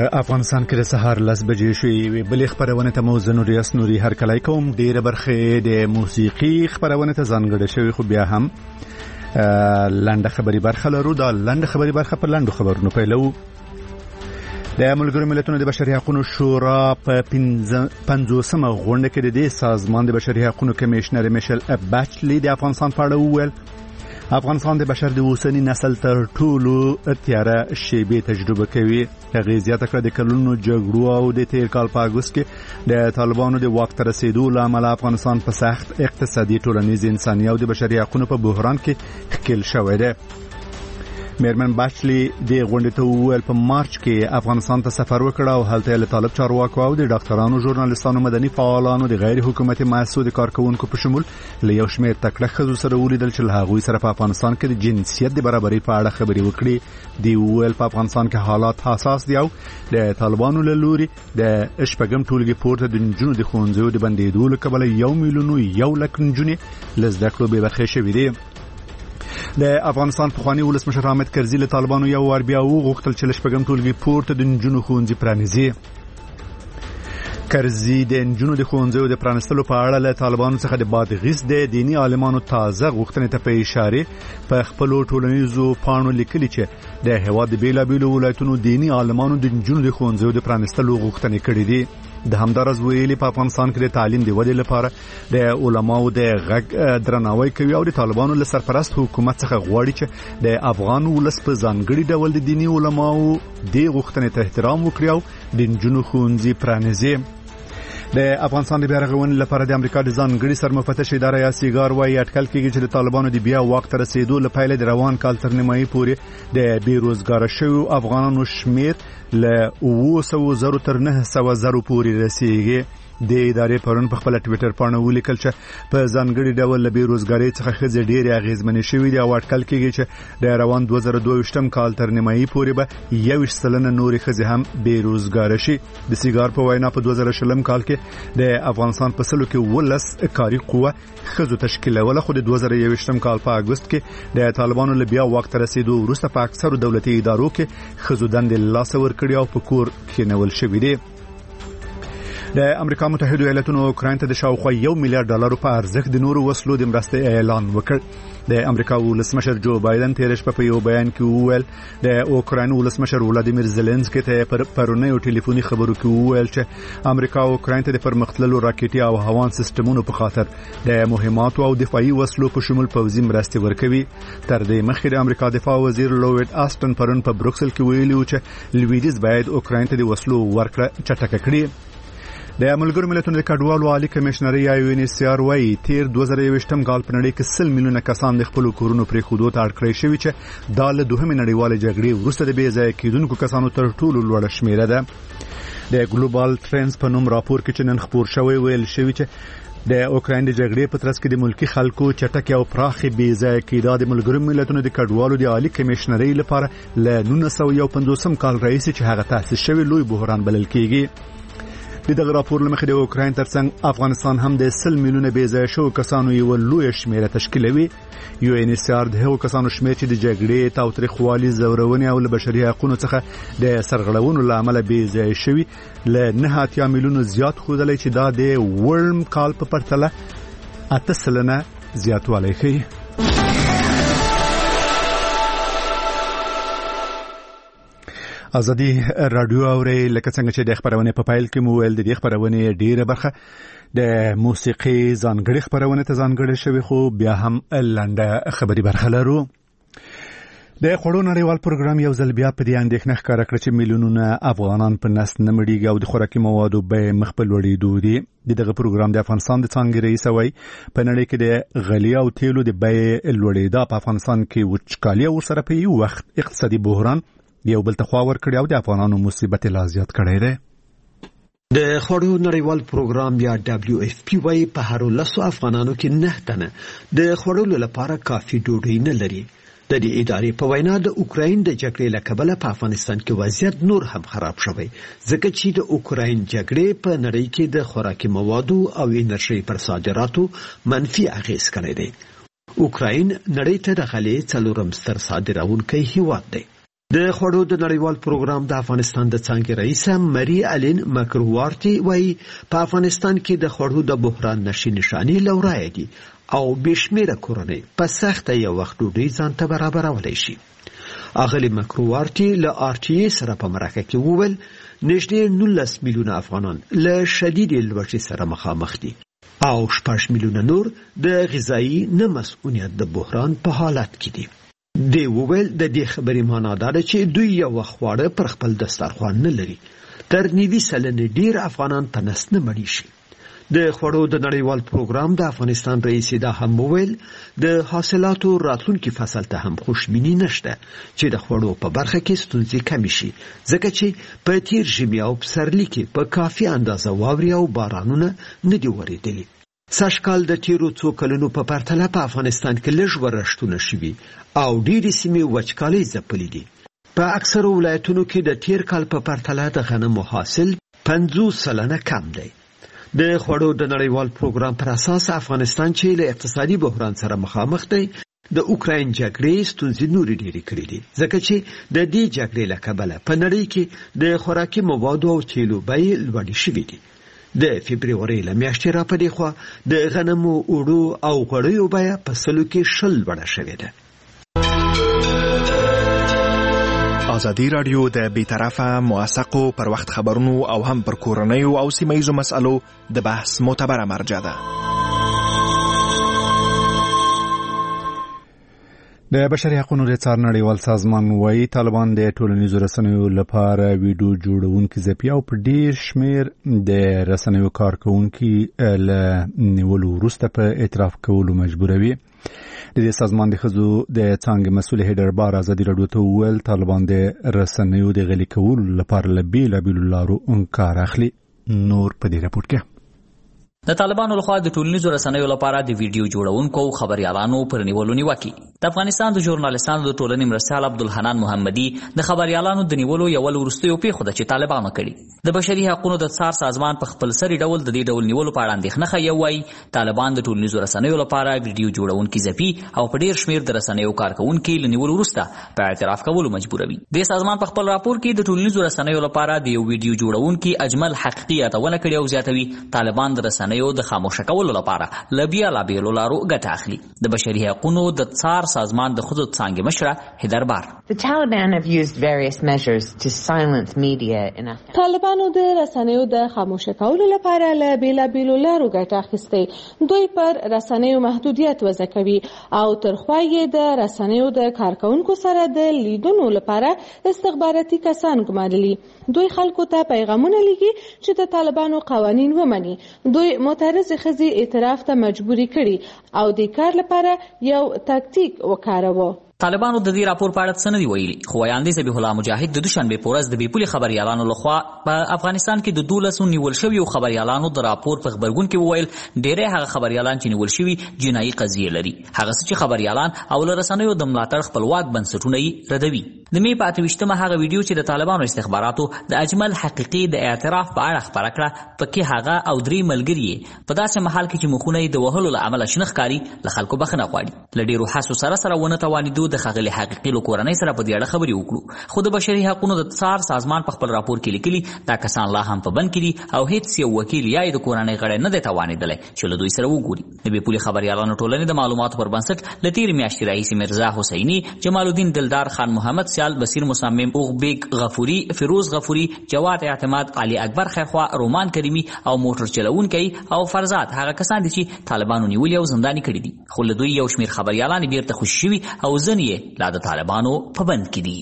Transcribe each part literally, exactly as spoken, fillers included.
افغانستان کې د سهار لس بجې شوې بلې خبرونه ته مو زنور یاس نوري هر کله کوم ډیره برخه د موسیقي خبرونه ته ځانګړې شوی خو بیا هم لاندې خبري برخه لرو دا لاندې خبري برخه په لاندو خبرونو پیلو. د ملګرو ملتونو د بشري حقوقو شورا په پنځوسمه غونډه کې د دې سازمان د بشري حقوقو کمیشنر میشل باچلی د افغانستان په اړه وویل افغانستان د بشر د اوسنی نسل تر ټولو تیاره شیبې تجربه کوي. هغه زیاته کړه د کلونو جګړو او د تیر کال په اگست کې د طالبانو د واک ته رسیدو لامل افغانستان په سخت اقتصادي ټولنیز انساني او د بشري حقوقو په بحران کې ښکیل شوی دی. میرمن باچلی د غونډې ته وویل په مارچ کې افغانستان ته سفر وکړ او هلته له طالب چارواکو او د ډاکټرانو ژورنالیستانو مدني فعالانو د غیر حکومتي مؤسسو د کارکونکو په شمول له یو شمېر تکړه ښځو سره ولیدل چې له هغوی سره په افغانستان کې د جنسیت د برابرۍ په اړه خبرې وکړي. دی وویل په افغانستان کې حالات حساس دي او د طالبانو له لوري د شپږم ټولګي پورته د نجونو د ښوونځیو د بندېدو له کبله یو میلیون یو لک نجونې له زده کړو بې برخې شوې دي. د افغانستان پخوانی ولسمشر حامد کرزي له طالبانو یو وار بیا وغوښتل چې شپږم ټولګي پورته د نجونو ښوونځي پرانیزي. کرزي د نجونو د ښوونځیو د پرانیستلو په اړه له طالبانو څخه د بادغیس د دینی عالمانو تازه غوښتنې ته په اشاره په خپل ټولنیزو پاڼو لیکلي چې د هېواد د بیلابیلو ولایتونو دینی عالمانو د نجونو د ښوونځیو د پرانیستلو غوښتنې کړې دي. د همدارز ویلي په افغانستان کې د تعلیم د ودې لپاره د علماو د غږ درناوی کوي او د طالبانو له سرپرست حکومت څخه غواړي چې د افغان ولس په ځانګړي ډول د دینی علماو د غوښتنې ته احترام وکړي او د نجونو ښوونځي پرانیزي. د افغانستان د بیا رغونې لپاره د امریکا د ځانګړي سرمفتش اداره یا سیګار وايي اټکل کېږي چې د طالبانو د بیا واک ته رسیدو له پیل د روان کال تر نیمایي پورې د بیروزګار شویو افغانانو شمیر له اوه سوه زرو تر نه سوه زرو پورې رسیږي. د ادارې پرون په خپل ټویټر باندې ولیکل چې په ځانګړي ډول له بیروزګاری څخه ښځې ډېرې اغېزمنې شوې دي او اټکل کېږي چې د روان دوه زره دوه ویشتم کال تر نیمایي پورې به یوویشت سلنه نورې ښځې هم بیروزګاره شي. د سیګار په وینا په دوه زره شلم کال کې د افغانستان په سلو کې ولس کاري قوه ښځو تشکیلوله خو د دوه زره یوویشتم کال په اگست کې د طالبانو له بیا واک ته رسیدو وروسته په اکثرو دولتي ادارو کې ښځو دندې له لاسه ورکړي او په کور کېنول شوي دي. د امریکا متحده ایالاتونو اوکراین ته د شاوخوا یو میلیارډ ډالرو په ارزښت د نورو وسلو د مرستې اعلان وکړ. د امریکا ولسمشر جو بایدن تیر شپه په یو بیان کې وویل د اوکراین ولسمشر ولادیمیر زيلنسکي ته پر پرونی او ټلیفوني خبرو کې وویل چې امریکا اوکراین ته د پرمختللو راکټي او هوان سیستمونو په خاطر د مهماتو او دفاعي وسلو په شمول پوځي مرستې ورکوي. تر دې مخکې د امریکا دفاع وزیر لوید آستن پرون په بروکسل کې ویلي چې لویدیز باید اوکراین ته د وسلو ورکړه چټکه کړي. د ملګرو ملتونو د کډوالو عالی کمشنري یا یو ان ایچ سی آر وايي تیر دوه زره یوویشتم کال په نړۍ کې سل میلیونه کسان د خپل کورونو پرې خودو ته اړ کړی شوی چې دا له دوهمې نړیوالې جګړې وروسته د بې ځای کېدونکو کسانو تر ټولو لوړه شمیره ده. د ګلوبال ټرندز په نوم راپور کې چې نن خپور شوی ویل شوی چې د اوکراین د جګړې په ترڅ کې د ملکی خلکو چټک او پراخي بې ځای کېدا د ملګرو ملتونو د کډوالو د عالی کمشنري لپاره له نولس سوه پنځوس کال راهیسې چې هغه تاسیس شوی لوی بحران بلل کېږي. د دغه راپور لمخې د اوکراین ترڅنګ افغانستان هم د سل میلیونه بې ځای شو کسانو یو لوی شمیره تشکیلوي. یو ان ایچ سی آر د هغو کسانو شمیر چې د جګړې تاوتریخوالي زورونې او له بشري حقوقو څخه د سرغړونو لامل بې ځای شوي له نه اتیا میلیونو زیات ښودلی چې دا د ورم کال په پرتله اته سلنه زیاتوالی ښیي. ازادي رادیو اوري لکه څنګه چې د خبرونه په فایل کې مو ویل د دې خبرونه ډیره برخه د موسیقي ځانګړي خبرونه ته ځانګړي شوی خو بیا هم لنډه خبري برخه لرو. د خوړو نړیوال پروګرام یو ځل بیا په دې اندېښنه ښکاره کړه چې میلیونونه افغانان په نس نه مړیږي او د خوراکي موادو بیې مخ په لوړېدو دي. دغه پروګرام د افغانستان د څانګې رئیس وایي په نړۍ کې د غلې او تیلو د بیې لوړېدا په افغانستان کې وچکالي او سره په یو وخت اقتصادي بحران یو بل تخوا ور کړی او د افغانانو مصیبت لا زیات کړی دی. د خوړو نړیوال پروګرام یا دبلیو اف پی وايي په هر لسو افغانانو کې نه تنه د خوړو لپاره کافي ډوډۍ نه لري. د دې ادارې په وینا د اوکراین د جګړې له کبله په افغانستان کې وضعیت نور هم خراب شوی ځکه چې د اوکراین جګړې په نړۍ کې د خوراکي موادو او انرژي پر صادراتو منفي اغیز کړی دی. اوکراین نړۍ ته د غلې څلورم ستر صادروونکی هیواد دی. د خوړو د نړیوال پروګرام د افغانستان د څانګې رئیس مری الین مکروارتي وایي په افغانستان کې د خوړو د بحران نشي نشانی لورای دي او بشمیره کورنۍ په سخت یو وخت ډوډۍ ځان ته برابرولای شي. اغلی مکروارتي له آر ټي ای سره په مرکه کې وویل نږدې نولس میلیونه افغانان له شدید لوږې سره مخامخ دي او شپږ میلیونه نور د غذایی نه مسؤلیت د بحران په حالت کې دي. دی وویل د دې خبرې معنا دا ده چې دوی یو خواړه پر خپل دسترخوان نه لري. تر نیوي سلنې ډیر افغانان په نس نه مړي شي. د خوړو د نړیوال پروګرام د افغانستان رئیس دا هم وویل د حاصلاتو راتلونکي فصل ته هم خوشبیني نشته چې د خوړو په برخه کې ستونزې کم شي ځکه چې په تیر ژمي او پسرلي کې په کافي اندازه واورې او بارانونه نه دي ورېدلي. سږکال د تیرو څو کلونو په پرتله په افغانستان کې لږ ورښتونه شوي او ډېرې سیمې وچکالۍ ځپلي دي. په اکثرو ولایتونو کې د تیر کال په پرتله د غنمو حاصل پنځوس سلنه کم دی. د خوړو د نړیوال پروګرام پر اساس افغانستان چې له اقتصادي بحران سره مخامخ دی د اوکراین جګړې ستونزې نورې ډېرې کړې دي ځکه چې د دې جګړې له کبله په نړۍ کې د خوراکي موادو او تیلو بیې لوړې شوې دي. د فبروري له میاشتې را پدې خوا د غنمو اوړو او غوړیو بیه په سلو کې شل لوړه شوې ده. ازادي رادیو د بیطرفه موثقو پر وخت خبرونو او هم پر کورنیو او سیمه‌ایزو مسألو د بحث معتبره مرجع ده. د بشري حقوقو د څار نړیوال سازمان وايي طالبان د ټولنیزو رسنیو لپاره ویډیو جوړونکي ځپي او په ډیر شمیر د رسنیو کارکونکي له نیولو وروسته په اعتراف کولو مجبوروي. د دې سازمان د ښځو د څانګې مسؤل هیډر بار ازادي راډیو ته وویل طالبان د رسنیو د غلي کولو لپاره له بېلابېلو لارو کار اخلي. نور په دې راپور کې د طالبانو لخوا د ټولنیزو رسنیو لپاره د ویډیو جوړونکو او خبريالانو پر نیولو نیوکه. د افغانستان د ژورنالیستانو د ټولنې مرستیال عبدالحنان محمدي د خبريالانو د نیولو یو ولورستیو پیښه ده چې طالبانو کړي. د بشري حقوقو د څار سازمان په خپل سری ډول د دې ډول نیولو په اړه اندېښنه ښیي. وایي طالبان د ټولنیزو رسنیو لپاره ویډیو جوړونکي ځپي او په ډیر شمیر د رسنیو کارکونکو له نیولو وروسته په اعتراف کولو مجبوروي. د سازمان په خپل راپور کې د ټولنیزو رسنیو لپاره د یو ویډیو جوړونکي اجمل حقیقي اتونه کړي او زیاتوي طالبان د رسنیو د خاموشه کولو لپاره لبیا لابیلو لارو ګټه اخلي. د بشري حقوقو د څار سازمان د خود څنګه مشره هیدر بار The Taliban have used various measures to silence media in Afghanistan. طالبانو د رسنیو د خاموشه کولو لپاره له بیلابیلو لارو ګټه اخیستې. دوی پر رسنیو محدودیت وضع کوي او ترخوا یې د رسنیو د کارکونکو سره د لیدونو لپاره استخباراتي کسان ګمارلي. دوی خلکو ته پیغامونه لیږي چې د طالبانو قوانین ومني. دوی معترض ښځې اعتراف ته مجبوري کړي او د کار لپاره یو تاکتیک وکاروه. طالبانو د دې راپور په اړه څه نه دی ویلي، خو ویاندې ذبیح الله مجاهد د دوشنبې په ورځ د بې پولې خبریالانو لخوا په افغانستان کې د دولسو نیول شویو خبریالانو د راپور په خبرګون کې وویل ډېری هغه خبریالان چې نیول شوي جنایي قضیې لري، هغه څه چې خبریالان او له رسنیو د ملاتړ خپلواک بنسټونه یې ردوي. د مې په اته ویشتمه هغه ویډیو چې د طالبانو استخباراتو د اجمل حقیقي د اعتراف په اړه خپره کړه، پکې هغه او درې ملګري په داسې محل کې چې مخونه یې د وهلو له امله شنه ښکاري له خلکو بخښنه غواړي. له ډېرو هڅو سره سره ونه توانېدو د ښاغلي حقیقي له کورنۍ سره په دې اړه خبرې وکړو، خو د بشري حقوقو د څار سازمان په خپل راپور کې لیکلي دا کسان لا هم په بند کې دي او هیڅ یو وکیل یا د کورنۍ غړی نه دی توانېدلی چې له دوی سره وګوري. د بې پولې خبریالانو ټولنې د معلوماتو پر بنسټ له تېرې میاشتې راهیسې مرزا حسیني، جمال الدین دلدار خان محمد سیال، بصیر مصمم، اوغبیک غفوري، فیروز غفوري، جواد اعتماد، علي اکبر خیرخوا، رومان کریمي او موټر چلونکی او فرزاد هغه کسان دي چې طالبانو نیولي او زنداني کړي دي، خو له دوی یو شمېر خبریالان بیرته خوشي شوي او ځینې یې لا د طالبانو په بند کې دي.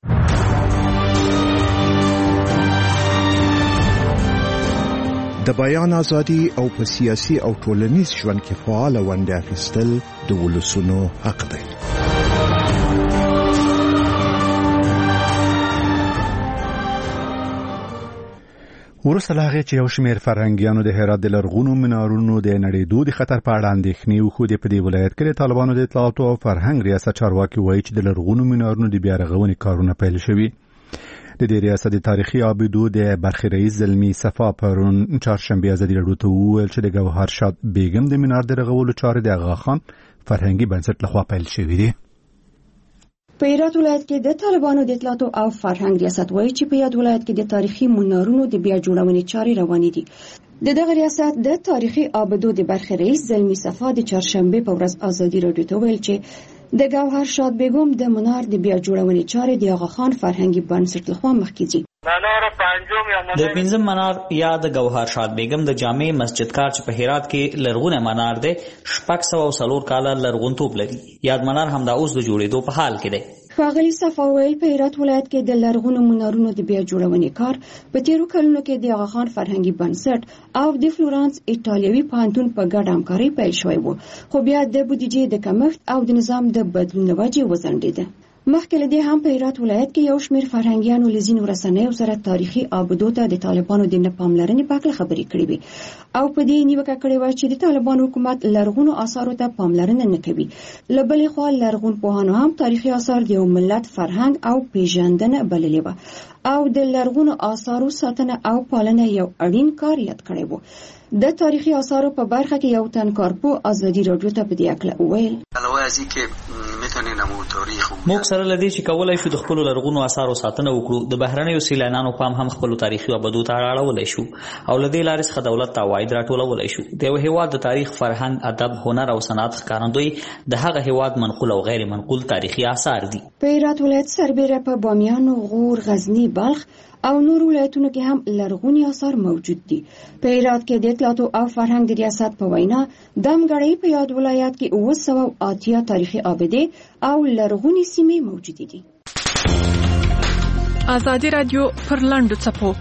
د بیان ازادي او په سیاسي او ټولنیز ژوند کې فعال ونډه اخیستل د ولسونو حق دی. وروسته له هغې چې یو شمېر فرهنګیانو د هرات د لرغونو منارونو د نړېدو د خطر په اړه اندېښنې وښودې، په دې ولایت کې د طالبانو د اطلاعاتو او فرهنګ ریاست چارواکي وایي چې د لرغونو منارونو د بیا رغونې کارونه پیل شوي. د دې ریاست د تاریخي عابدو د برخې رئیس زلمي صفا پرون چهارشنبې ازادي راډیو ته وویل چې د ګوهر شاد بیګم د منار د رغولو چارې د اغا خان فرهنګي بنسټ لخوا پیل شوي دي. په هرات ولایت کې د طالبانو د اطلاعات او فرهنګ ریاست وایي چې په یاد ولایت کې د تاریخي منارونو د بیا جوړونې چارې روانې دي. د دغه ریاست د تاریخي آبدو د برخې رئیس زلمی صفا د چهارشنبه په ورځ ازادي راډیو ته ویل چې د ګوهر شاد بیگم د منار د بیا جوړونې چارې د آغا خان فرهنګي بنسټ لخوا مخکې ځي. د پنځم منار یا د ګوهر شاد بیگم د جامع مسجد کار چې په هرات کې لرغونه منار دی شپږ سوه څلور کاله لرغونتوب لري. یاد منار همدا اوس د جوړېدو په حال کې دی. ښاغلي صفا ویل په هرات ولایت کې د لرغونو منارونو د بیا جوړونې کار په تیرو کلونو کې د آغا خان فرهنګي بنسټ او د فلورانس ایټالوي پوهنتون په ګډه همکارۍ پیل شوی و، خو بیا د بودیجې د کمښت او د نظام د بدلون له وجې وځنډېده. مخکې له دې هم په هرات ولایت کې یو شمېر فرهنګیانو له ځینو رسنیو سره تاریخي آبدو ته د طالبانو د نه پاملرنې په هکله خبرې کړې وې او په دې نیوکه کړې وه چې د طالبانو حکومت لرغونو آثارو ته پاملرنه نه کوي. له بلې خوا لرغون پوهانو هم تاریخي آثار د یو ملت فرهنګ او پیژندنه بللې وه او د لرغونو آثارو ساتنه او پالنه یو اړین کار یاد کړی و. د تاریخي آثارو په برخه کې یو تن کارپو ازادي راډیو ته په دې اړه وویل موږ سره لدی چې کولای شو د خپل لرغونو آثارو ساتنه وکړو، د بهرنیو سیلانیانو پام هم خپل تاریخي آبدو ته اړولای شو او لدی لارې څخه دولت ته عواید راټولولای شو. د یو هیواد د تاریخ، فرهنګ، ادب، هنر او صنعت ښکارندوی د هغه هیواد منقول او غیر منقول تاریخي آثار دي. په هرات ولایت سربېره په بامیان، غور، غزنی، بلخ او نور ولایتونو کې هم لرغوني آثار موجود دي. په هرات کې د اطلاعات او فرهنګ د ریاست په وینا د همګړۍ په یاد ولایت کې اوه سوه اتیا تاریخي آبدې او لرغوني سیمې موجود دي. ازادي رادیو پر لاندو څپو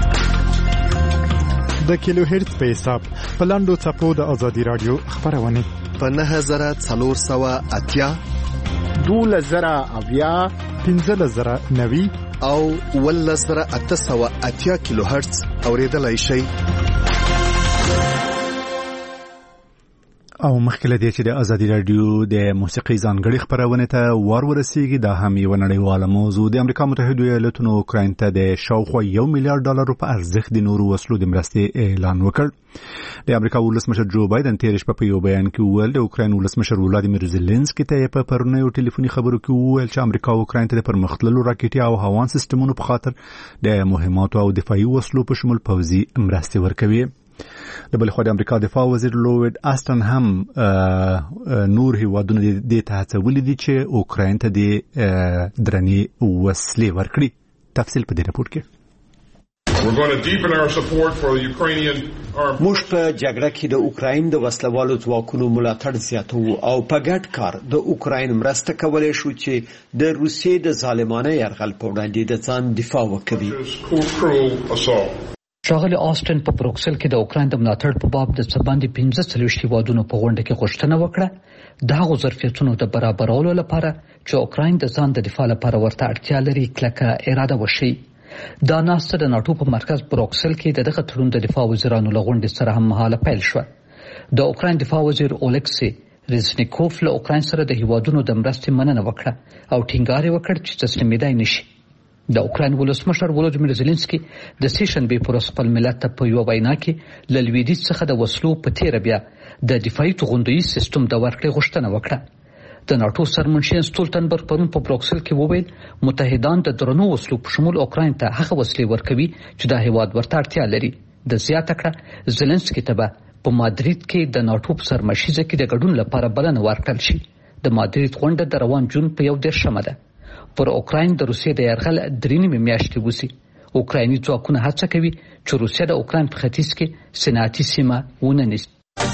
د کیلو هرتز په حساب په لاندو څپو د ازادي رادیو خبرونه په نه زره څلور سوه اتیا دوله زره اویا پنځه زره نوي او ول زره اته سوه اتیا کیلو هرتز اوریدلای شي. او مخکله دی چې د ازادي رادیو د موسیقي ځانګړي خبرونه ته ور ورسیږي دا هم یو نړیواله موضوع. د امریکا متحده ایالاتونو اوکراین ته د شاوخوا یو میلیارډ ډالر په ارزښت د نورو وسلو د مرستې اعلان وکړ. د امریکا ولسمشر جو بایدن تیر شپه په یو بیان کې وویل د اوکراین ولسمشر ولادیمیر زيلنسکي ته په پرونیو ټلیفوني خبرو کې وویل چې امریکا اوکراین ته د پرمختللو راکټي او هوان سیستمونو په خاطر د مهماتو او دفاعي وسلو په شمول پوځي مرستې ورکوي. د بل خو د امریکا دفاع وزیر لوید آستن هم نور هیوادونه د ته هڅولې دي چې اوکراین ته د درنې وسلې ورکړي. تفصیل په دې راپور کې. موږ په جګړه کې د اوکراین د وسلوالو ځواکونو ملاتړ زیاتو او په ګډ کار د اوکراین مرسته کولای شو چې د روسیې د ظالمانه یرغل په وړاندې د ځان دفاع وکړي. ښاغلي آسټن په بروکسل کې د اوکراین د ملاتړ په باب د څه باندې پنځه څلوېښت هیوادونو په غونډه کې غوښتنه وکړه د هغو ظرفیتونو د برابرولو لپاره چې اوکراین د ځان د دفاع لپاره ورته اړتیا لري کلکه اراده وشي. دا ناسته د ناټو په مرکز بروکسل کې د دغه تړون د دفاع وزیرانو له غونډې سره هم مهاله پیل شوه. د اوکراین دفاع وزیر اولکسی ریزنیکوف له اوکراین سره د هیوادونو د مرستې مننه وکړه او ټینګار یې وکړ چې تسلیمېدای نشي. د اوکراین ولسمشر ولادیمیر زيلنسکي د سیشنبې پر خپل ملت ته په یو وینا کې له لویدیځ څخه د وسلو په تیر بیا د دفاعي توغندویز سیستم د ورکړې غوښتنه وکړه. د ناټو سرمنشین سټولټنبرګ پرون په بروکسل کې وویل متحدان د درنو وسلو په شمول اوکراین ته هغه وسلې ورکوي چې د هیواد ورته اړتیا لري. د زیاته کړه زيلنسکي ته به په مادرید کې د ناټو په سرمشیزه کې د ګډون لپاره بلنه ورکړل شي. د مادرید غونډه د روان جون په یو دېرشمه ده. پر اوکراین د روسیې د یرغل درې نیمې میاشتې وسی اوکرایني ځواکونه هڅه کوي چې روسیه د اوکراین په ختیځ کې صنعتي سیمه ونه نیسي.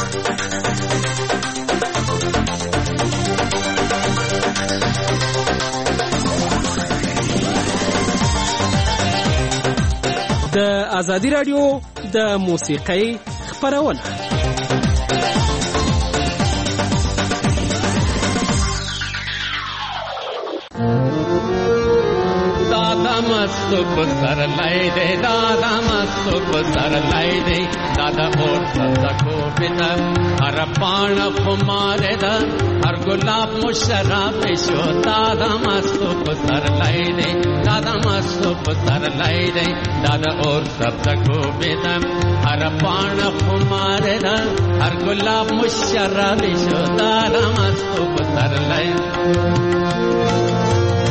د ازادي رادیو د موسیقۍ خبرونه मस्तो सर लाई दे दादा मस्तो सर लाई दे दादा और सको पिता हर पाण कुमारे दा हर गुलाब मुशराब शो दादा मस्तो सर लाई दे दादा मस्तो सर लाई दे दादा और सको पिता हर पाण कुमारे दा हर गुलाब मुशराब शो दादा मस्तो सर लाई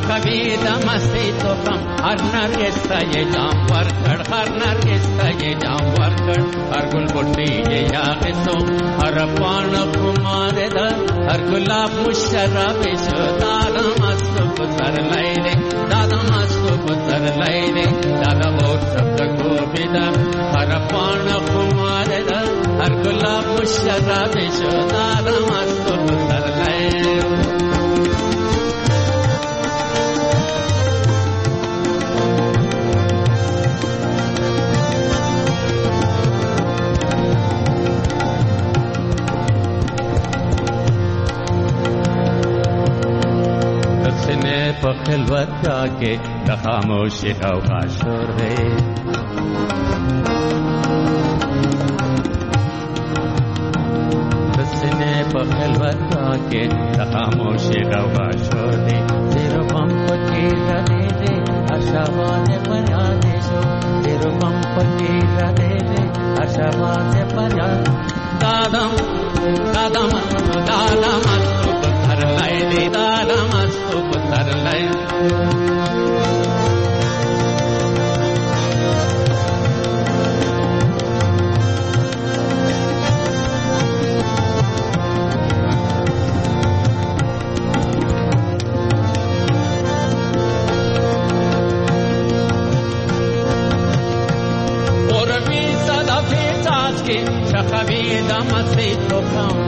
شخوی د مستی توفم هر نرگس تا یې جام ورکړ هر نرگس تا یې جام ورکړ هر ګل بوټي یې یاغسو هر پاڼه خمار ده هر ګلاب مشرب شو دادا مستو پسرلی دی دادا مستو پسرلی دی دادا اور سبد کو بیدا هر پاڼه خمار ده هر ګلاب مشرب شو دادا مستو پسرلی په خلوت کې د خاموشي او غاشور دی دسنه په خلوت کې د خاموشي او غاشور دی زیر پم پکې راځي دې اشاوانه پریاد شو زیر پم پکې راځي دې اشاوانه پریاد دادم دادم دادم پر لای دې دادم پر لای اور بھی صدا فیضات کے شخوی دم سے تو کھاؤں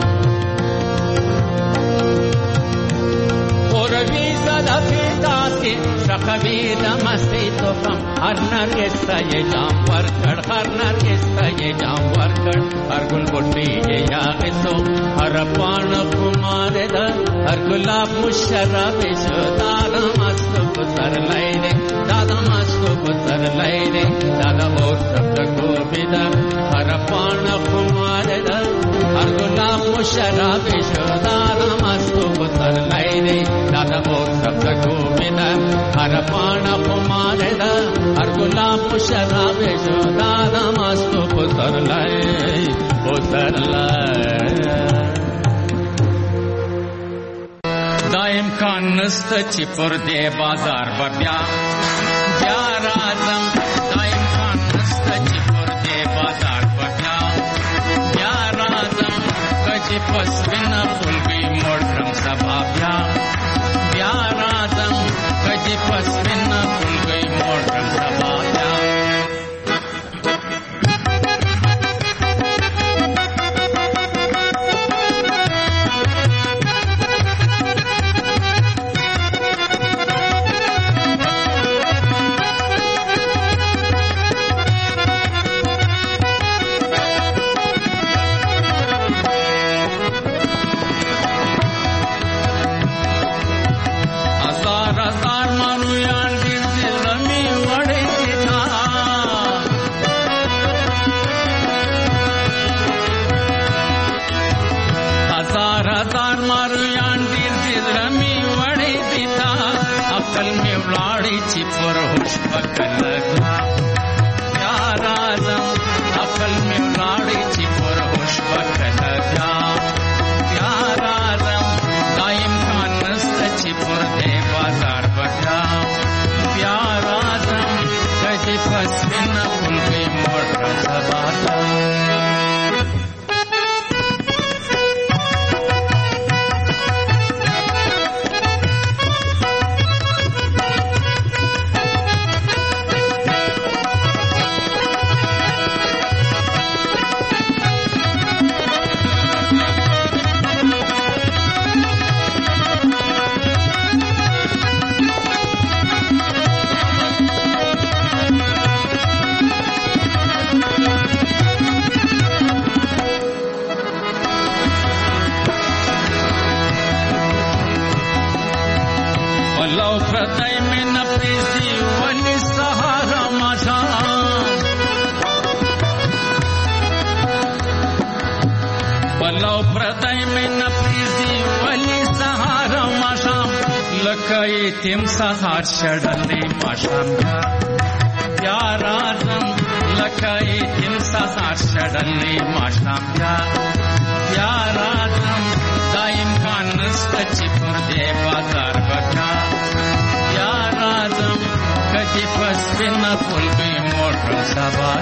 شخوی د مستی توفم هر نرگس تا یې جام ورکړ هر نرگس تا یې جام ورکړ هر ګل بوټي یې یاغسو هر پاڼه خمار ده هر ګلاب مشرب شو دادا مستو پسرلی دی دادا مستو پسرلی دی دادا اور سبد کو بیدا هر پاڼه خمار ده هر ګلاب مشرب شو دادا مستو پسرلی دی دادا اور سبد کو بیدا هر پاڼه خمار ده هر ګلاب مشرب شو دادا مستو پسرلی پسرلی دا امکان نسته چې پر دې بازار به بیا بیا راځم دا امکان نسته چې پر دې بازار به بیا بیا راځم که چې په سپینه خولګۍ موړ کړم سبا بیا بیا راځم که چې په سپینه خولګۍ موړ کړم سبا بیا تیم سهار شړلې ماشام بیا راځم لکه تیم سهار شړلې ماشام بیا راځم دا امکان نشته چې پر دې بازار بکا چې پس بنا کلګي موټر سبا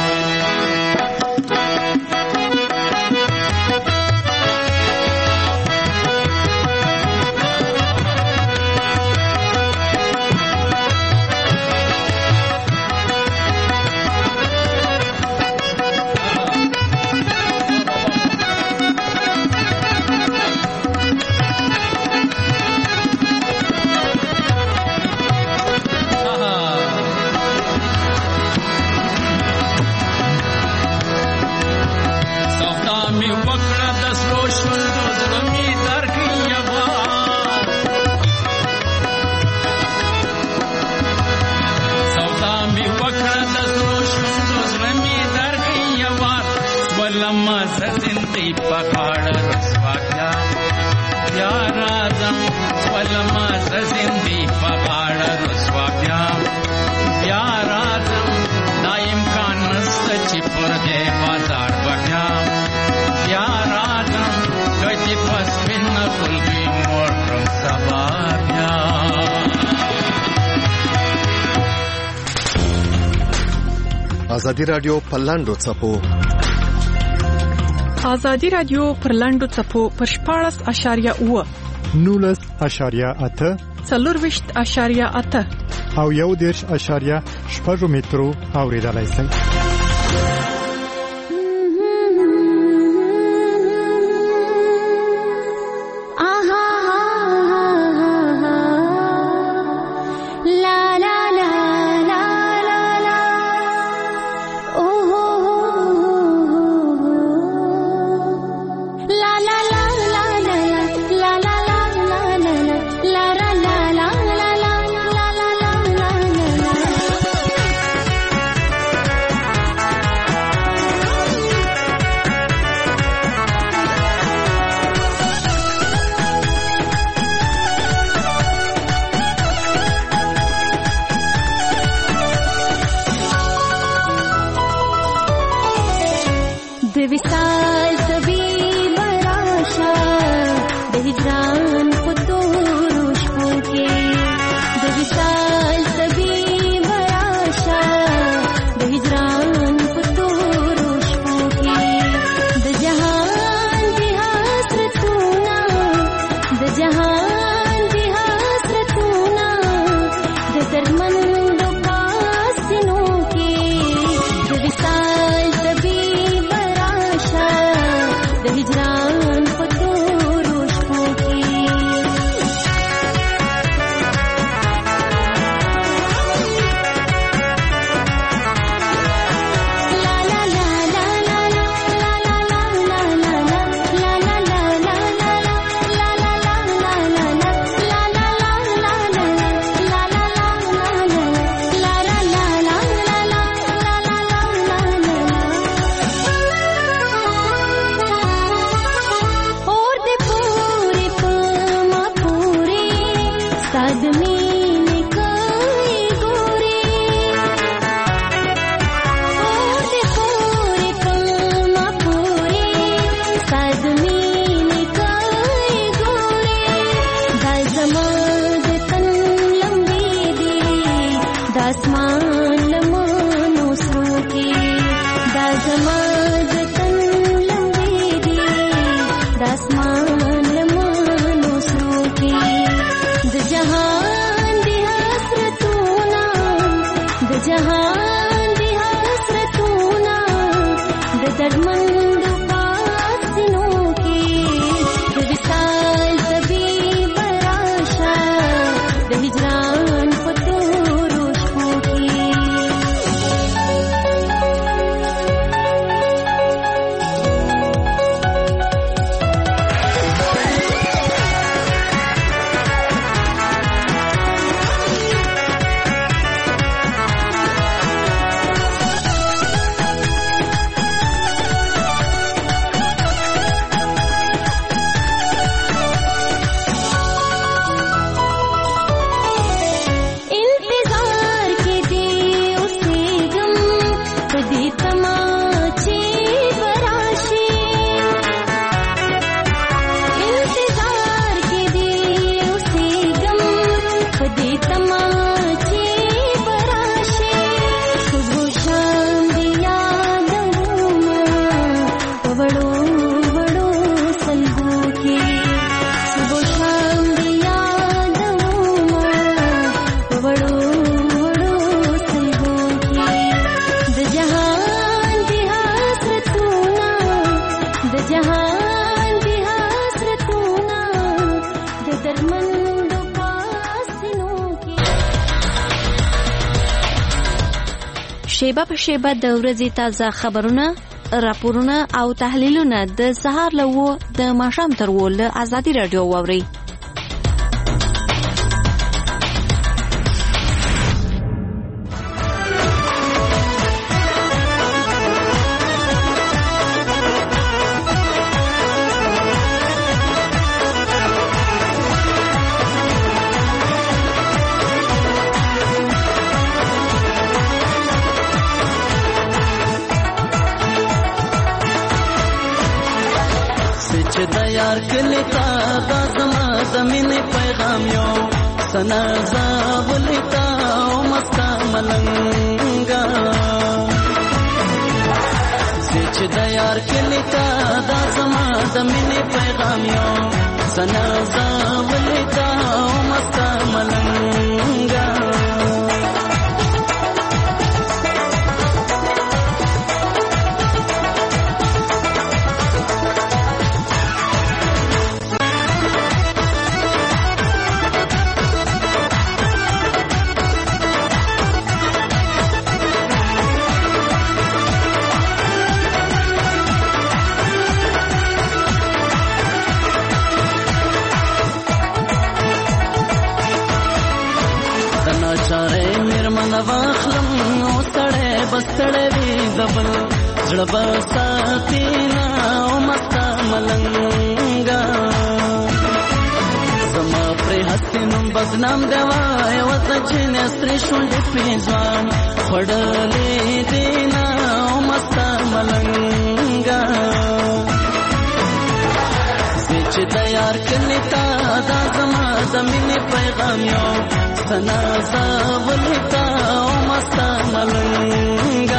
ازادي رادیو په لاندو څپو ازادي رادیو پر لاندو څپو پر شپاړس اشاریه اوه نولس اشاریه اته څلورویشت اشاریه اته او یو دېرش اشاریه شپږ مترو اوریدلای شئ. شیبه په شیبه د ورځې تازه خبرونه، راپورونه او تحلیلونه د سهار له و د ماښام تر و له ازادي راډیو واورئ. یار کلی تا دا زما د مینې پیغام یو سنا زاولی تا او مستا ملنګا چې د یار کلی تا دا زما د مینې پیغام یو سنا زاولی تا او مستا ملنګا واخلم نو سړې بسړې وی دبل زړه بساتینا او مستا ملنګا زما پر هستینم بدنام دیوای وت چې نستری شونډې پیځوان خړلې دینا او مستا ملنګا چې تیار کړی تا دا زما د مینې پیغام یو سنا زاولی تا او مستا ملنګا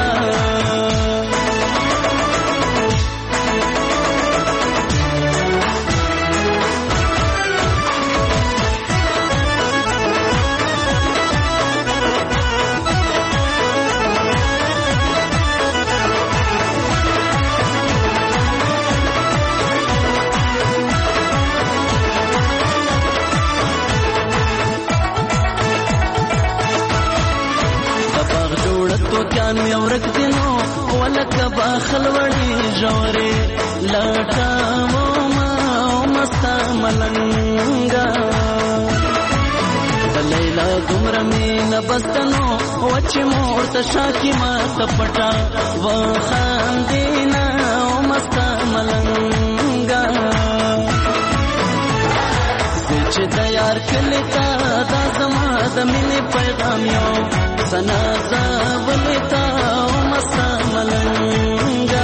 کان یو رک دینو ولکه باخل وړي جوړې لټا ما مستا ملنګا د لیلا دومره مینه بستنو وچ مور ته شاکی ما تپټا و خاندینا مستا ملنګا چې د یار کلی تا دا زما د مینې پیغام یو سنا زاولی تا او مستا ملنګا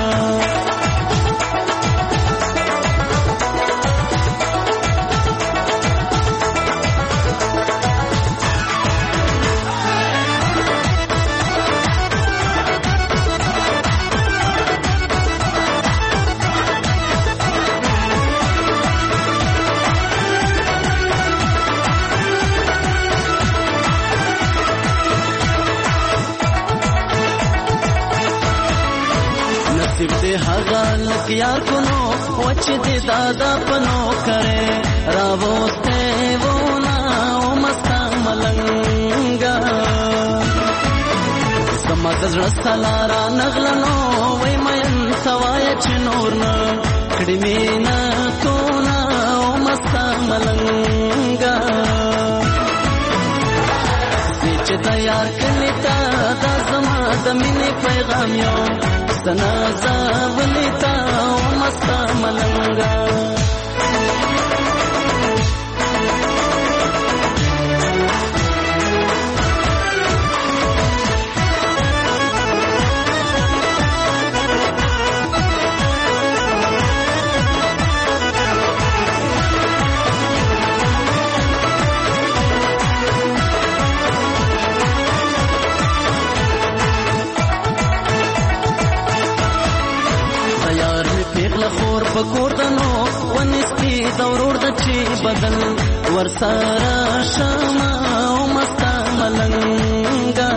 هغه لک یار کنو وچ دې دادا پنو کرے راوسته ونا او مستا ملنګا سمات زړه سلارا نغلنو وای مې سوای چې نور نه کړي مینا تو نا او مستا ملنګا چې تیار کړی تا دا زما د مینې پیغام یو سنا زاولی تا او مستا ملنګا خور پکور دنو ونستی دورور د چی بدل ورسارا شما او مستا ملنګا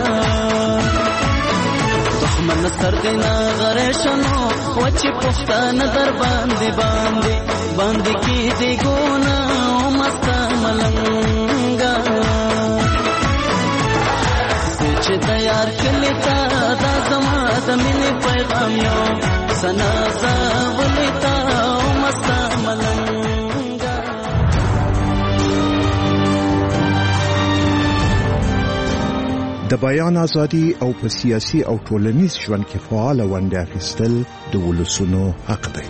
دښمن سر دینا غریشنو وچ پختان در باندې باندې باندې کی دی ګونا او مستا ملنګا چې تیار کړی تا مینې پیغام یو سنا زولې تا مستا ملنګا. د بیان ازادي او په سیاسي او ټولنیز ژوند کې فعال ونډه اخیستل د ولسونو حق دی.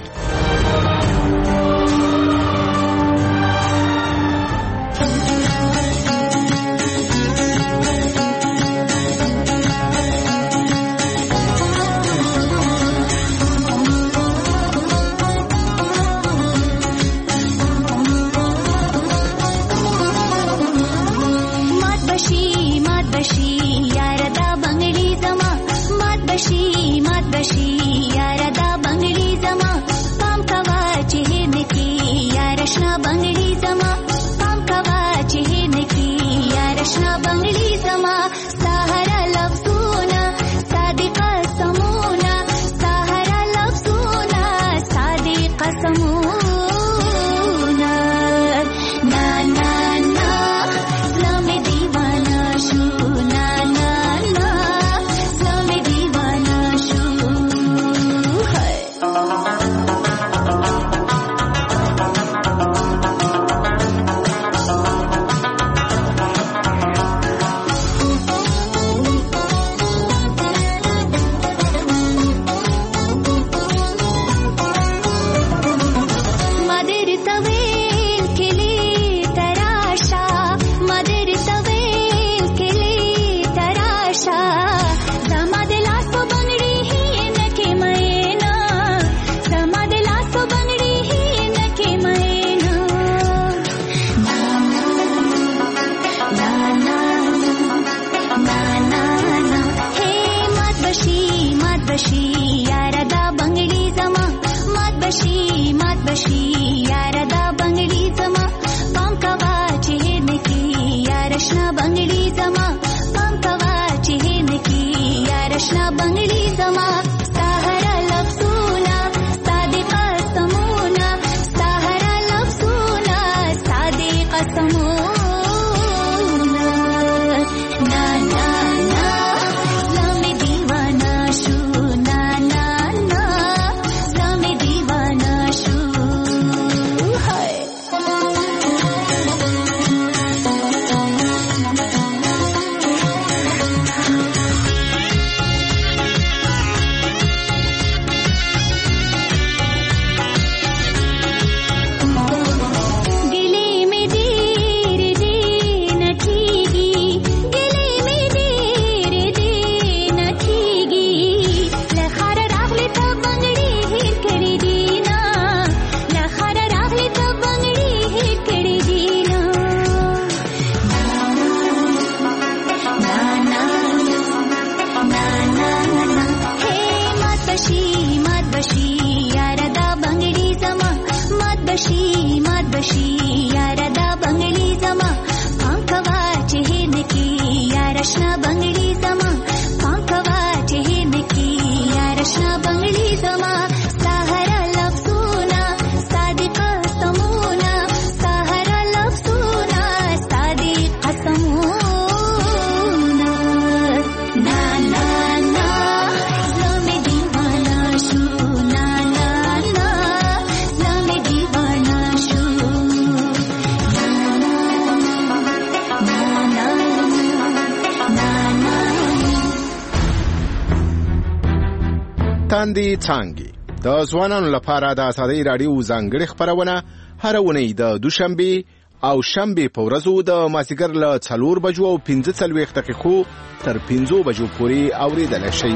تاندې څانګې د ځوانانو لپاره د ازادۍ راډیو ځانګړې خپرونه هر اونۍ د دوشنبه او شنبه په ورځو د مازیګر له څلور بجو او پنځه څلوېښت دقیقو تر پنځو بجو پورې اورېدلی شئ.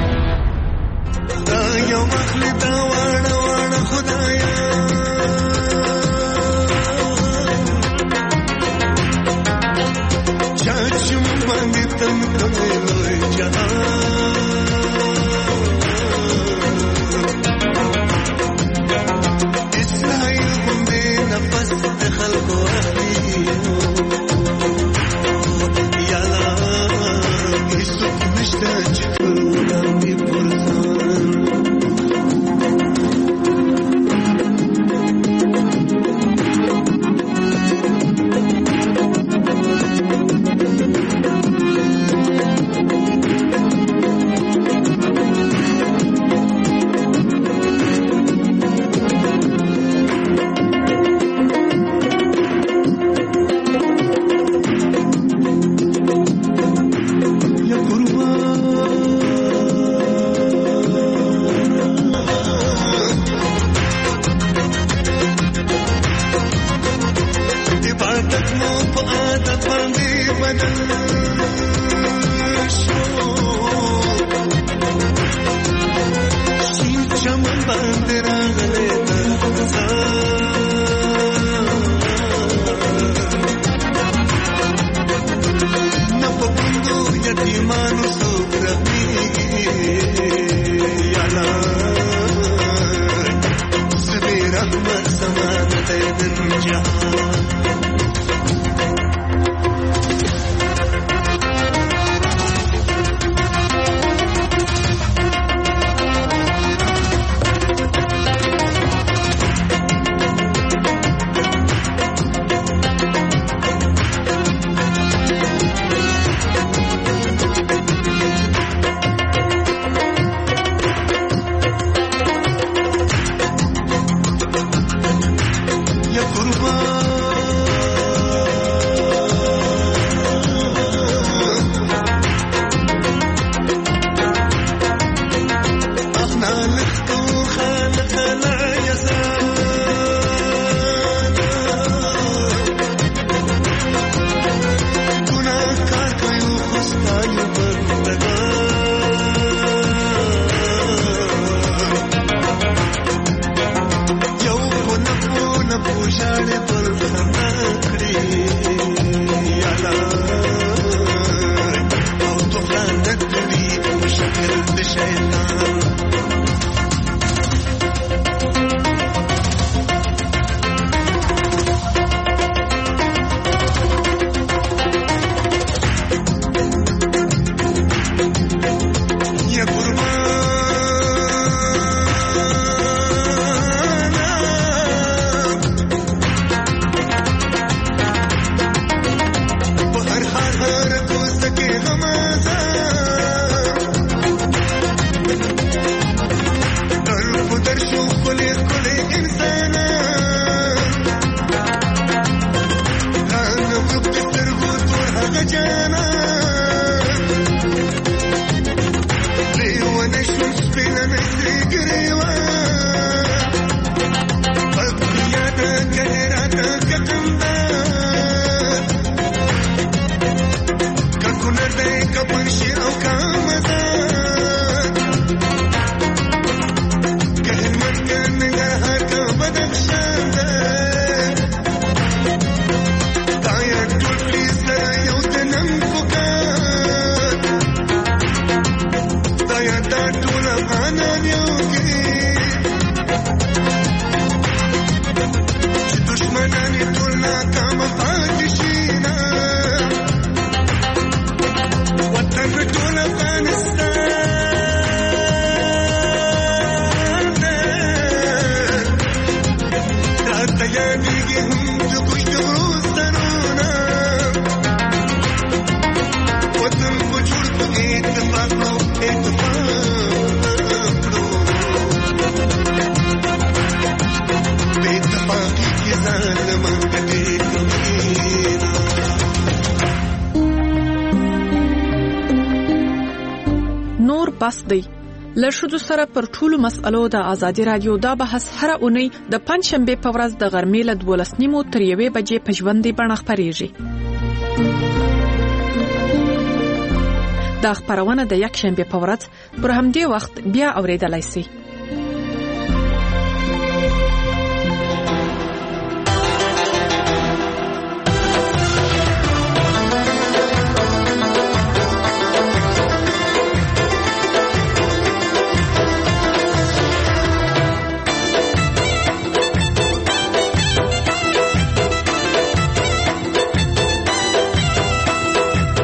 دا یو مخلې دا واړه واړه خدایا چا چې مونږ باندې تم کوې لوی جهان خلکو اخلي یالا هیڅوک نشته چې ټول مې پرځان بدل شو شین چمن باندې راغلی نه په پوندو یتیمانو څوک رحمیږي یالا زه دې رحمت زمان دی د جهان بس دی له ښځو سره پر ټولو مسألو د ازادي رادیو دا بحث هر اونۍ د پنځشنبه په ورځ د غرمې له دولس نیمو تر یوې بجې په ژوندۍ بڼه خپرېږي. دا خپرونه د یکشنبه په ورځ پر همدې وخت بیا اوریدلای شئ.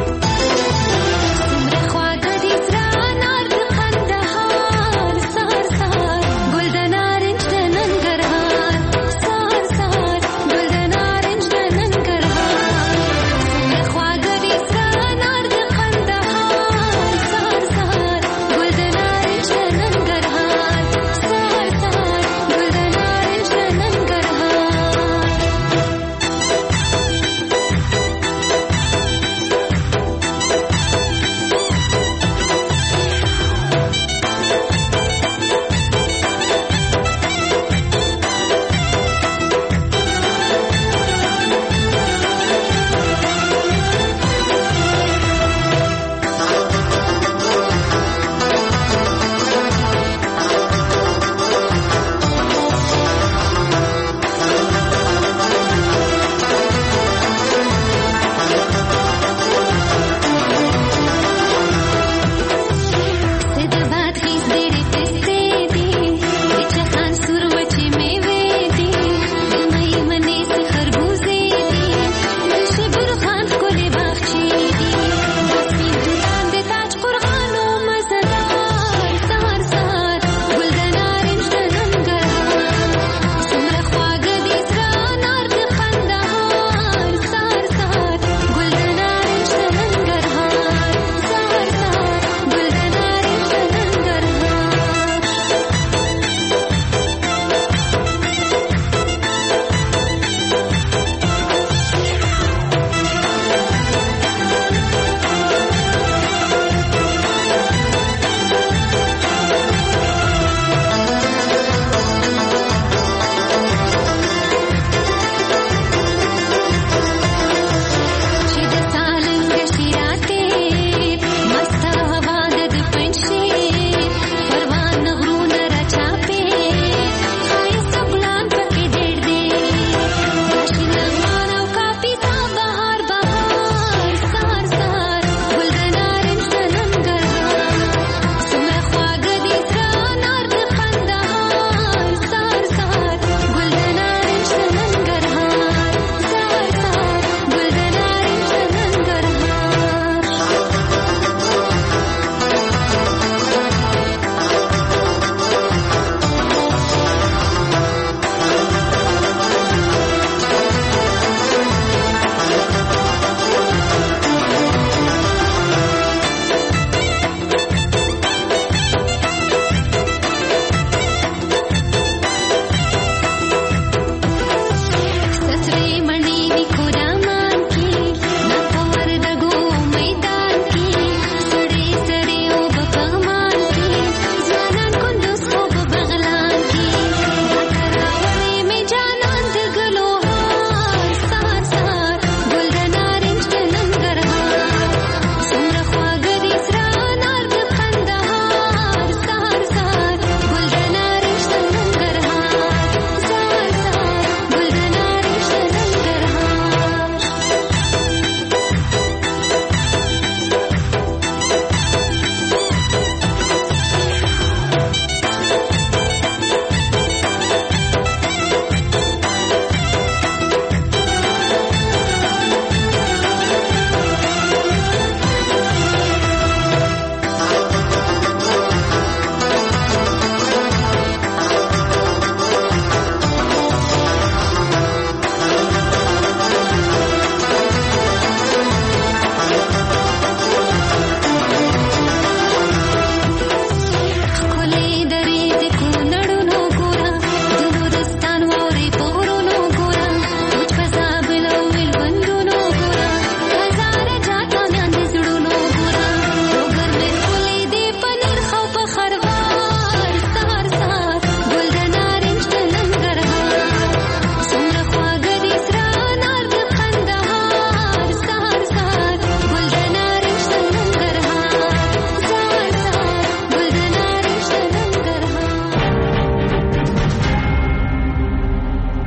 خواږه دي ترانار د قندهار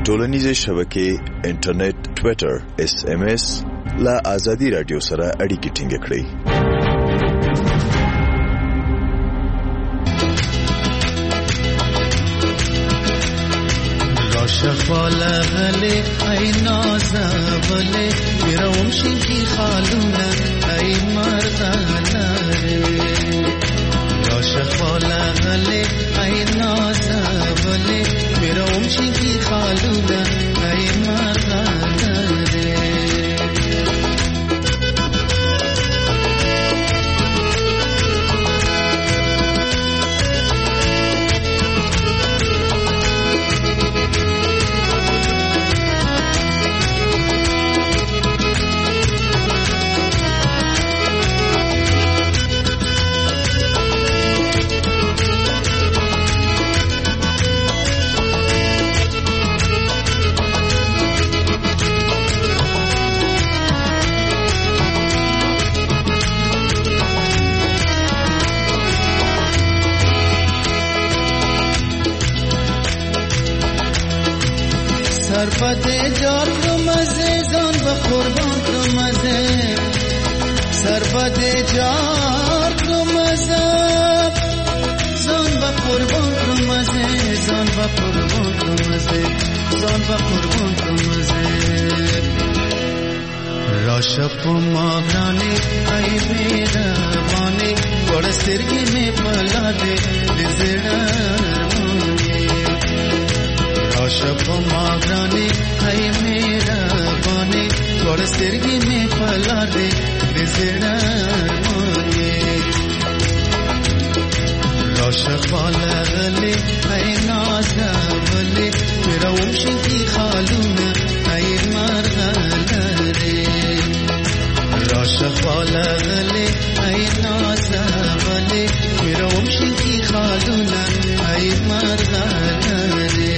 ټولنیزې شبکې انټرنیټ ټوئیټر اس ام اس لا ازادي رادیو سره اړیکې ټینګ کړئ. شفاله غلي اي نازوله میروم شینکی خالونه ای مردانه یا شفاله غلي اي نازوله میروم شینکی خالونه ای مردانه سربده جار تو مزه زان با قربان تو مزه سربده جار تو مزه زان با قربان تو مزه زان با قربان تو مزه زان با قربان تو مزه راشپ ماغرانی ای میرا بانی گوڑ سرگی میں پلا دے دزڑا شپ ماغرانی ہے میرا بانی گوڑ سرگی میں پلا دے بزڑا مانے روشن والا غلے ہے نازا ولے میرا ومشی کی خالونا ہے مرغالا رے روشن والا غلے ہے نازا ولے میرا ومشی کی خالونا ہے مرغالا رے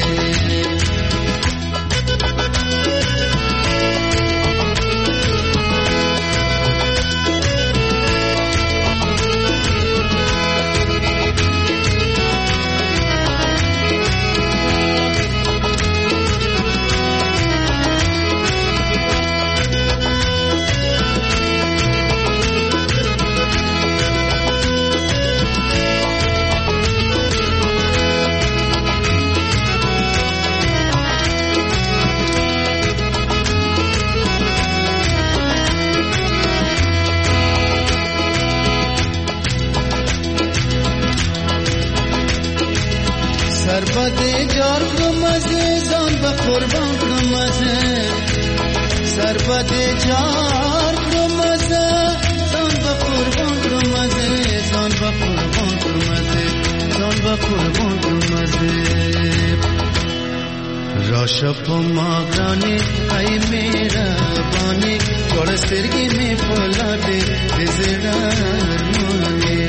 سربده جار کو مزه زان با قربان کو مزه سربده جار کو مزه زان با قربان کو مزه زان با قربان کو مزه زان با قربان کو مزه راشپ ماغرانی ای میرا بانی گوڑ سرگی میں پلا دے بزڑا مانے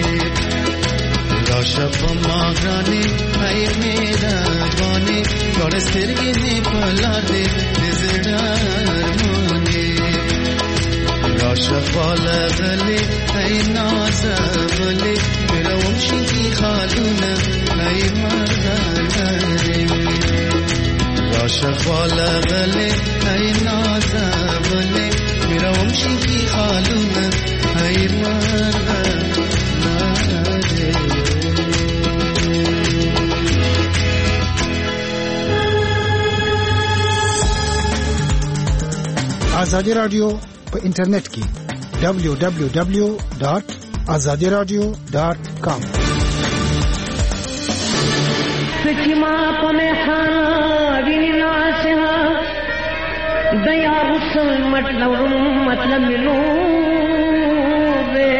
راشپ ماغرانی ہے میرا بانی گوڑ سرگی میں پلا دے بزڑا مانے راشپ والا غلے ہے نازا ولے میرا ومشی کی خالونا ہے مرغالا رے راشپ والا غلے ہے نازا ولے میرا ومشی کی خالونا ہے مرغالا رے. آزادی رادیو په انټرنیټ کې دبلیو دبلیو دبلیو ډاټ ازادي رادیو ډاټ کام سچما پمه خاوین ناسها دیا رسل مطلب مطلب ملو وے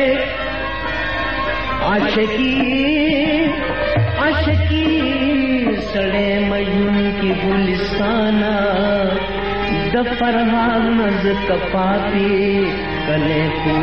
عاشقی عاشقی سڑے میون کی گلستانہ د فرحان مز کپاتی کلے کو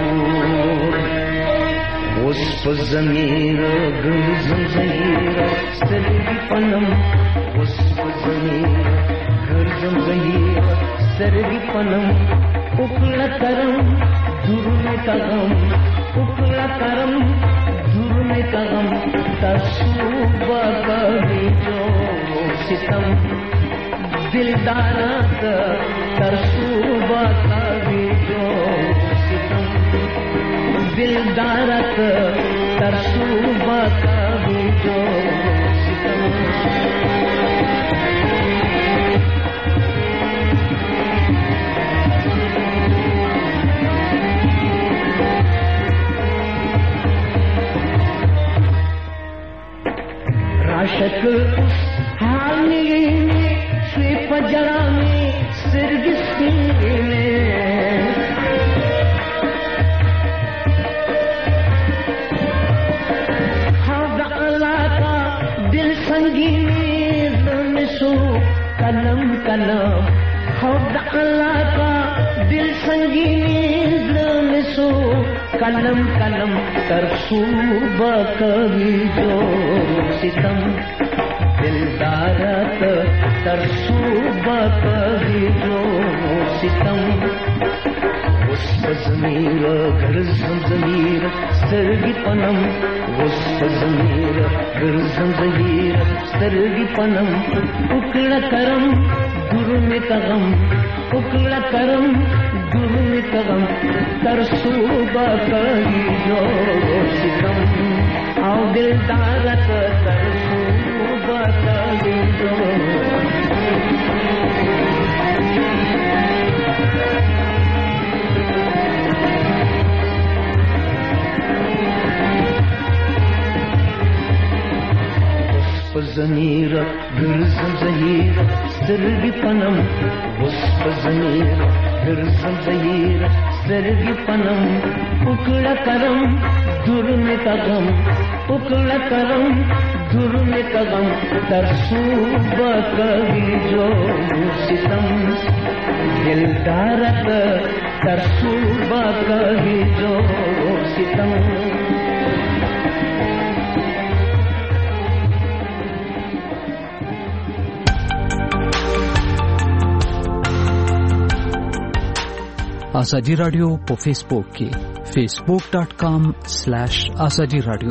اس پر ضمیر گرزم زہیر سرگی پنم اس پر ضمیر گرزم زہیر سرگی پنم اکلا کرم دور میں کغم اکلا کرم دور میں کغم تصوبہ کبھی جو ستم दिलदारात तरसुबा कभी जो सितम दिलदारात तरसुबा कभी जो सितम राशक उस हाल में से पजरा में सिरगिस्ती में हादा अल्लाह का दिल संगीनी लमसो कलम कलम हादा अल्लाह का दिल संगीनी लमसो कलम कलम तरसूबा कभी जो सितम दिलदारत तरसूबा कभी जो सितम उस ज़मीर घर ज़मीर सरगी पनम उस ज़मीर घर ज़मीर सरगी पनम उकड़ा करम गुरु में तगम उकड़ा करम गुरु में तगम तरसूबा कभी जो सितम आओ दिलदारत तरसूबा कभी जो ज़मीर गुरज़म ज़हीर सरगी पनम वस्प ज़मीर गुरज़म ज़हीर सरगी पनम उकड़ा करम दुर में तगम उकड़ा करम दुर में तगम तरसूबा कभी जो सितम दिलदारत तरसूबा कभी जो सितम आजादी radio په فیسبوک کې facebook dot com slash azadi radio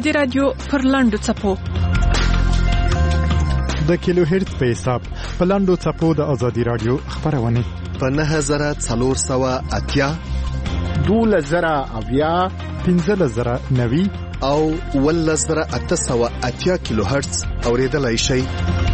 ازادي رادیو پر لاندو چپو د کیلو هرتز په حساب په لاندو چپو د ازادي رادیو خبرونه په نه زره څلور سوه اتیا دوله زره اویا پنځه زره نوي او ول زره اته سوه اتیا کیلو هرتز اوریدلای شي.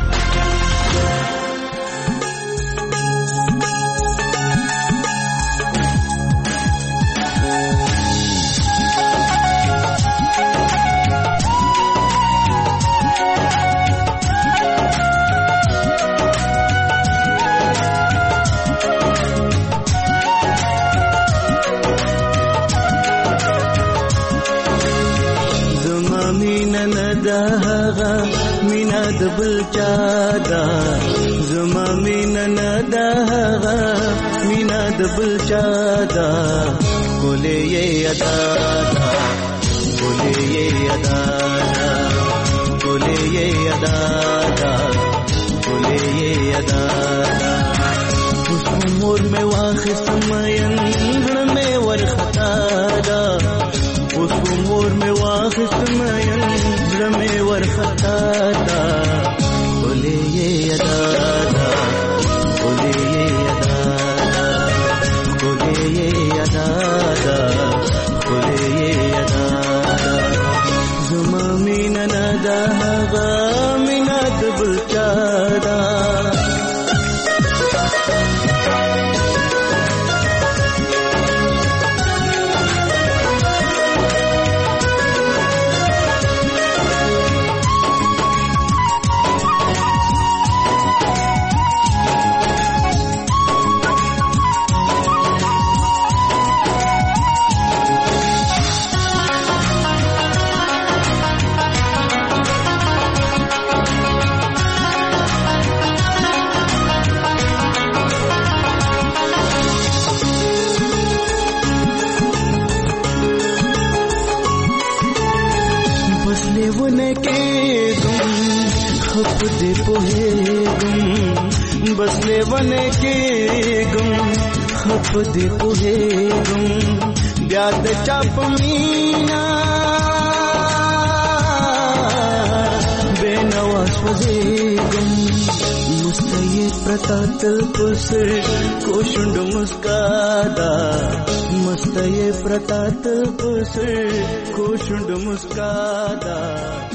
مینا د بل چادا زما مینا ندا مینا د بل چادا ګولې یې ادا ګولې یې ادا ګولې یې ادا ګولې یې ادا اوس مور مې واخست مېن مې ورختا دا اوس مور مې واخست مېن مې ورختا دا ګولې یې ادا ګولې یې ادا ګولې یې ادا ګولې یې ادا زما مینا ندا غا مینا د بل چادا बसले बने के गुम खप दे पुहे गुम ब्याद चाप मीना बेनवास पुहे गुम मुस्तये प्रतात पुसर कोशुंड मुस्कादा मुस्तये प्रतात पुसर कोशुंड मुस्कादा